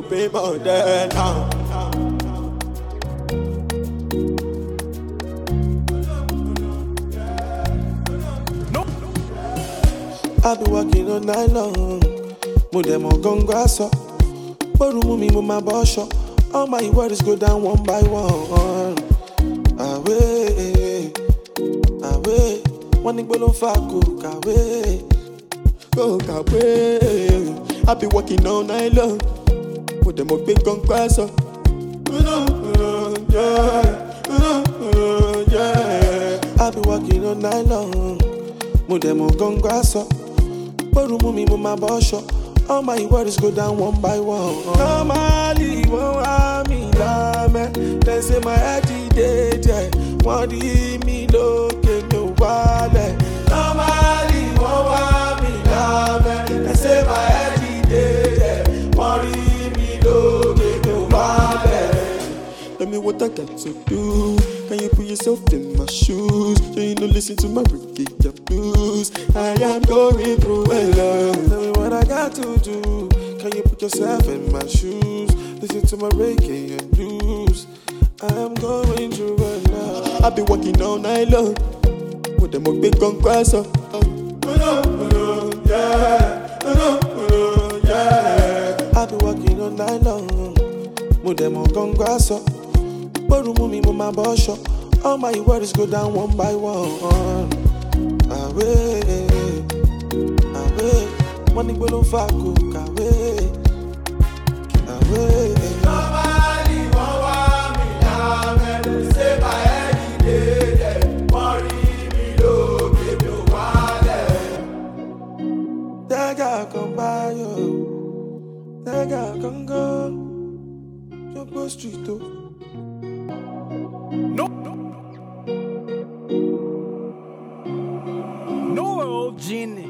pay more than now. I be working all night long. Mo dem on gongaso. Boru mu mi mo ma bosho. All my worries go down one by one. Away, away. One nigga don't fuck cook away. Cook away. I be working all night long. Mo dem on big gongaso. I be working all night long. Mo dem on gongaso. Boru mu mi mo ma bosho. All my worries go down one by one. Normally, won't have me lame. They say my head is dead. Wọ́n rí mi lókè mi ò wálẹ̀. Normally, won't have me lame. They say my head is dead. Wọ́n rí mi lókè mi ò wálẹ̀. Tell me what I got to do. Can you put yourself in my shoes? So you don't listen to my reggae blues. I am going through a lot. Tell me what I got to do. Can you put yourself in my shoes? Listen to my reggae and blues. I am going through a lot. I've been working all night long. With them a big gun cross up. I've been working all night long. With them a gun cross up. Boru mu mi mo ma bosho. All my worries go down one by one. Away, away. One nigga don't fuck cook away. Away. Nobody want me now. Say my head is dead. Worry me low, give you wallet. That guy come by you. That guy come go. You go street though. No, genie.